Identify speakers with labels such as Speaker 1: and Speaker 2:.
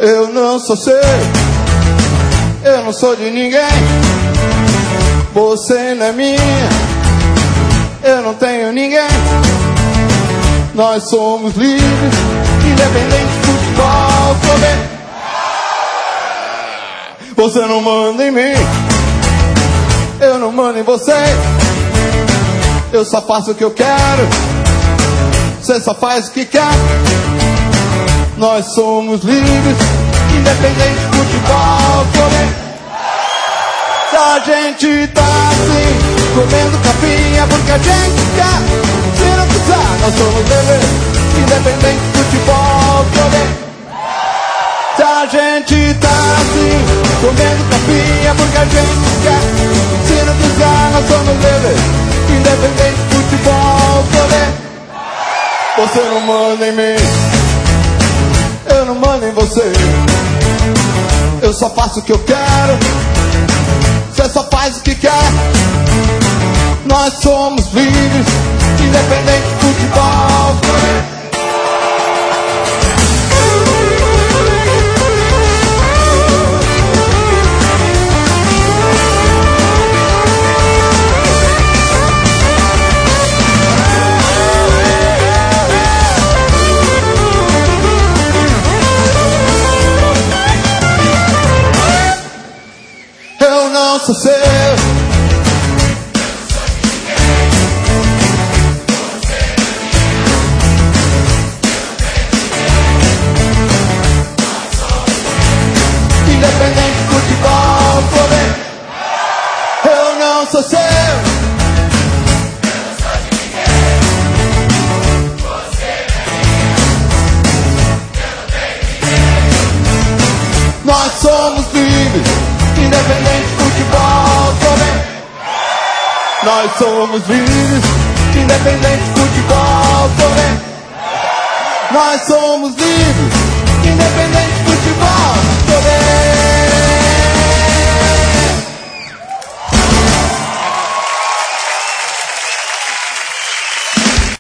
Speaker 1: Eu não sou seu, eu não sou de ninguém. Você não é minha, eu não tenho ninguém. Nós somos livres, independente de futebol, clube. Você não manda em mim, eu não mando em você. Eu só faço o que eu quero, você só faz o que quer. Nós somos livres, independente de futebol, clube. Se a gente tá assim, comendo capinha porque a gente quer. Se não quiser, nós somos livres, independente de futebol, clube. Se a gente tá assim, comendo capinha porque a gente quer. Se não quiser, nós somos livres, independente de futebol, clube. Você não manda em mim, eu não mando em você. Eu só faço o que eu quero, você só faz o que quer. Nós somos livres, independente de futebol, clube. Eu não sou seu, independente de futebol, clube. Eu não sou seu, nós somos livres, independente de futebol, clube. Nós somos livres, independente de futebol, clube. Nós somos livres,